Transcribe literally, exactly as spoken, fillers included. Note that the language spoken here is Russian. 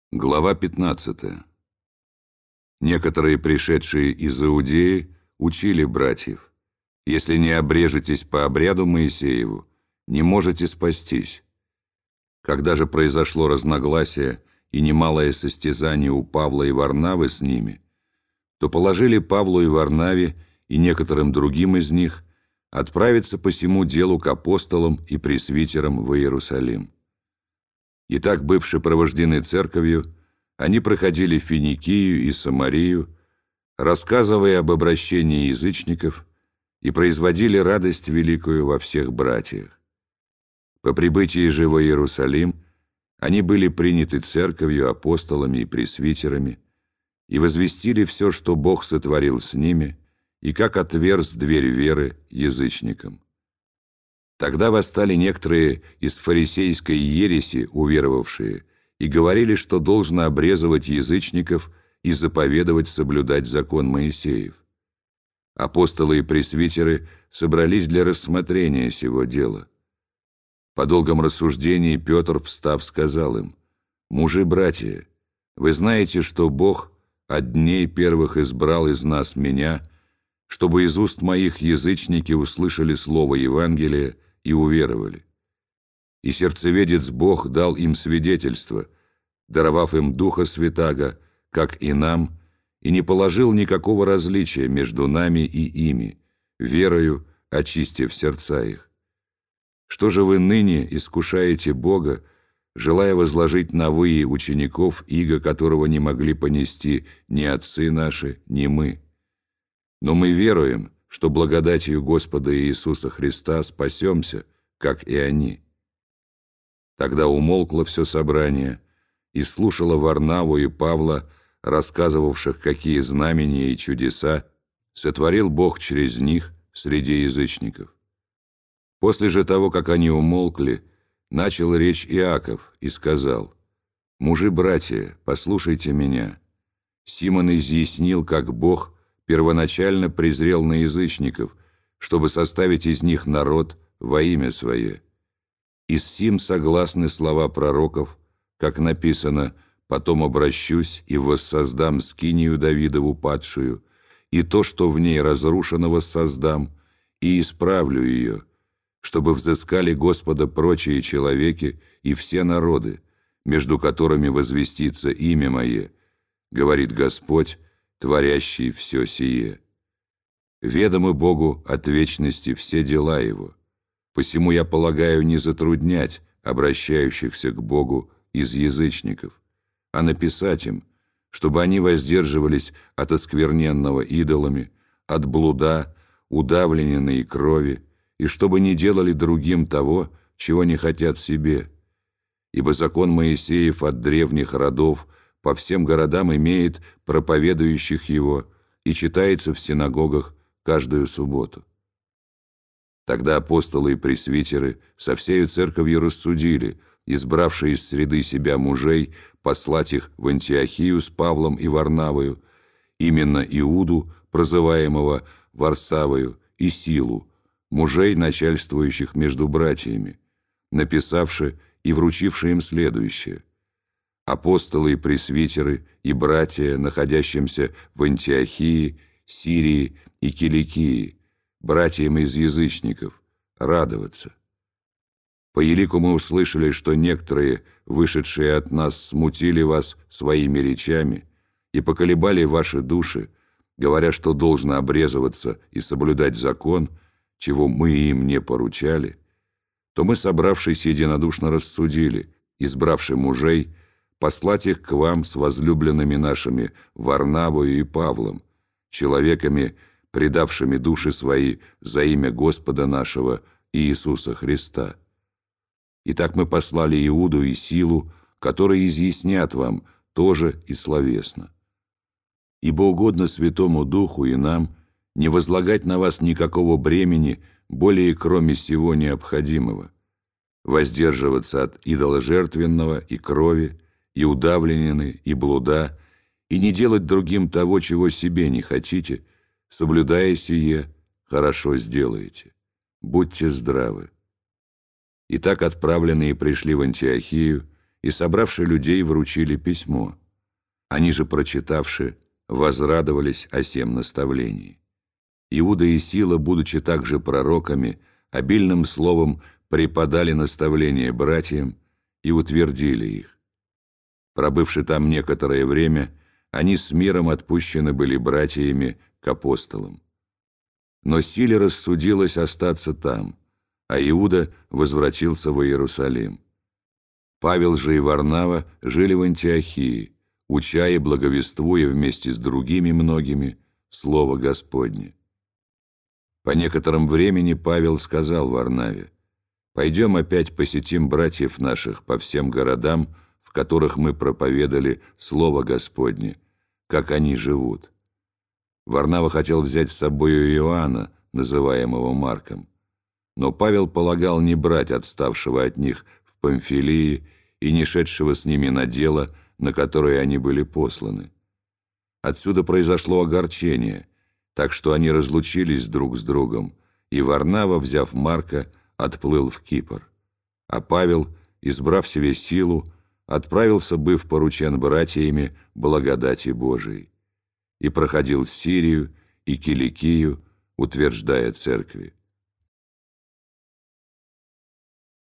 Глава пятнадцатая. Некоторые, пришедшие из Иудеи, учили братьев: «Если не обрежетесь по обряду Моисееву, не можете спастись». Когда же произошло разногласие и немалое состязание у Павла и Варнавы с ними, то положили Павлу и Варнаве и некоторым другим из них отправиться по сему делу к апостолам и пресвитерам в Иерусалим. Итак, бывши провождены церковью, они проходили Финикию и Самарию, рассказывая об обращении язычников, и производили радость великую во всех братьях. По прибытии же в Иерусалим они были приняты церковью, апостолами и пресвитерами, и возвестили все, что Бог сотворил с ними, и как отверз дверь веры язычникам. Тогда восстали некоторые из фарисейской ереси, уверовавшие, и говорили, что должно обрезывать язычников и заповедовать соблюдать закон Моисеев. Апостолы и пресвитеры собрались для рассмотрения сего дела. По долгом рассуждении Петр, встав, сказал им: «Мужи-братья, вы знаете, что Бог от дней первых избрал из нас меня, чтобы из уст моих язычники услышали слово Евангелия и уверовали. И сердцеведец Бог дал им свидетельство, даровав им Духа Святаго, как и нам, и не положил никакого различия между нами и ими, верою очистив сердца их. Что же вы ныне искушаете Бога, желая возложить на вы учеников, иго которого не могли понести ни отцы наши, ни мы? Но мы веруем, что благодатью Господа Иисуса Христа спасемся, как и они». Тогда умолкло все собрание, и слушало Варнаву и Павла, рассказывавших, какие знамения и чудеса сотворил Бог через них среди язычников. После же того, как они умолкли, начал речь Иаков и сказал: «Мужи-братья, послушайте меня. Симон изъяснил, как Бог первоначально презрел на язычников, чтобы составить из них народ во имя Свое. И с сим согласны слова пророков, как написано: «Потом обращусь и воссоздам скинию Давидову падшую, и то, что в ней разрушено, воссоздам, и исправлю ее, чтобы взыскали Господа прочие человеки и все народы, между которыми возвестится имя Мое, говорит Господь, творящий все сие. Ведомы Богу от вечности все дела Его, посему я полагаю не затруднять обращающихся к Богу из язычников, а написать им, чтобы они воздерживались от оскверненного идолами, от блуда, удавленной крови, и чтобы не делали другим того, чего не хотят себе. Ибо закон Моисеев от древних родов по всем городам имеет проповедующих его и читается в синагогах каждую субботу». Тогда апостолы и пресвитеры со всею церковью рассудили, избравшие из среды себя мужей, послать их в Антиохию с Павлом и Варнавою, именно Иуду, прозываемого Варсавою, и Силу, мужей, начальствующих между братьями, написавши и вручивши им следующее: «Апостолы и пресвитеры и братья, находящимся в Антиохии, Сирии и Киликии, братьям из язычников, радоваться. По елику мы услышали, что некоторые, вышедшие от нас, смутили вас своими речами и поколебали ваши души, говоря, что должно обрезываться и соблюдать закон, чего мы им не поручали, то мы, собравшись единодушно, рассудили, избравши мужей, послать их к вам с возлюбленными нашими Варнавою и Павлом, человеками, предавшими души свои за имя Господа нашего Иисуса Христа. Итак, мы послали Иуду и Силу, которые изъяснят вам тоже и словесно. Ибо угодно Святому Духу и нам не возлагать на вас никакого бремени, более кроме сего необходимого, воздерживаться от идоложертвенного и крови, и удавленины, и блуда, и не делать другим того, чего себе не хотите, соблюдая сие, хорошо сделаете. Будьте здравы». Итак, отправленные пришли в Антиохию и, собравши людей, вручили письмо. Они же, прочитавши, возрадовались о сем наставлении. Иуда и Сила, будучи также пророками, обильным словом преподали наставления братьям и утвердили их. Пробывши там некоторое время, они с миром отпущены были братьями к апостолам. Но Силе рассудилось остаться там, а Иуда возвратился в Иерусалим. Павел же и Варнава жили в Антиохии, уча и благовествуя вместе с другими многими Слово Господне. По некотором времени Павел сказал Варнаве: «Пойдем опять посетим братьев наших по всем городам, в которых мы проповедали Слово Господне, как они живут». Варнава хотел взять с собою Иоанна, называемого Марком, но Павел полагал не брать отставшего от них в Памфилии и не шедшего с ними на дело, на которое они были посланы. Отсюда произошло огорчение, так что они разлучились друг с другом, и Варнава, взяв Марка, отплыл в Кипр. А Павел, избрав себе Силу, отправился, быв поручен братьями благодати Божией, и проходил Сирию и Киликию, утверждая церкви.